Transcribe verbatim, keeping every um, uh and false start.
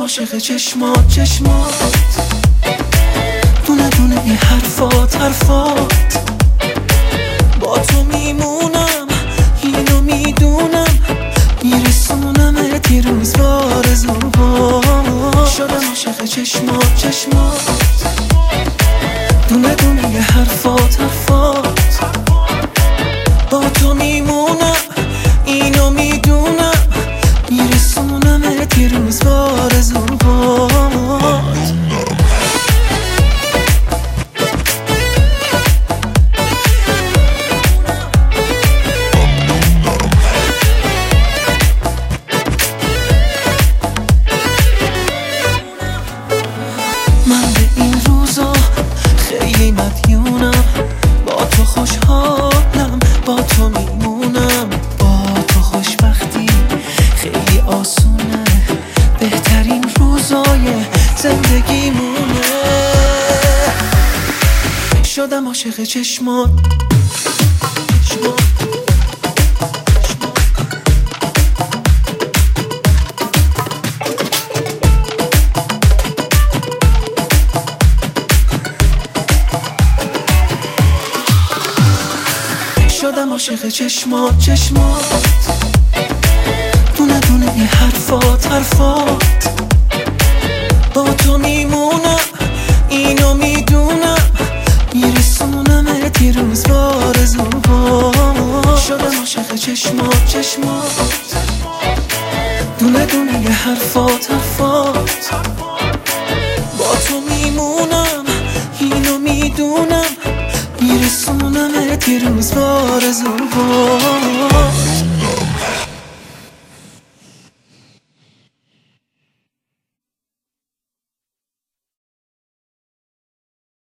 عاشق چشمات چشمات، دونه دونه این حرفات حرفات. با تو میمونم اینو میدونم، میرسونمت یه روز بارزوها. شدم عاشق چشمات چشمات، دونه دونه یه حرفات حرفات. با تو میمونم اینو میدونم، میرسونمت یه روز بارزوهات. من به این روزا خیلی مدیونم، با تو خوشحالم، با تو میمونم. با تو خوشبختی خیلی آسونه، بهترین روزای زندگیمونه. شدم عاشق چشمات چشمات. شدم عاشق چشمات چشمات، دونه دونه این حرفات حرفات. با تو میمونم اینو میدونم، میرسونمت یه روز بارزوها. شدم عاشق چشمات چشمات، دونه دونه یه حرفات حرفات. با تو میمونم اینو میدونم، میرسونمت یه روز بارزوها.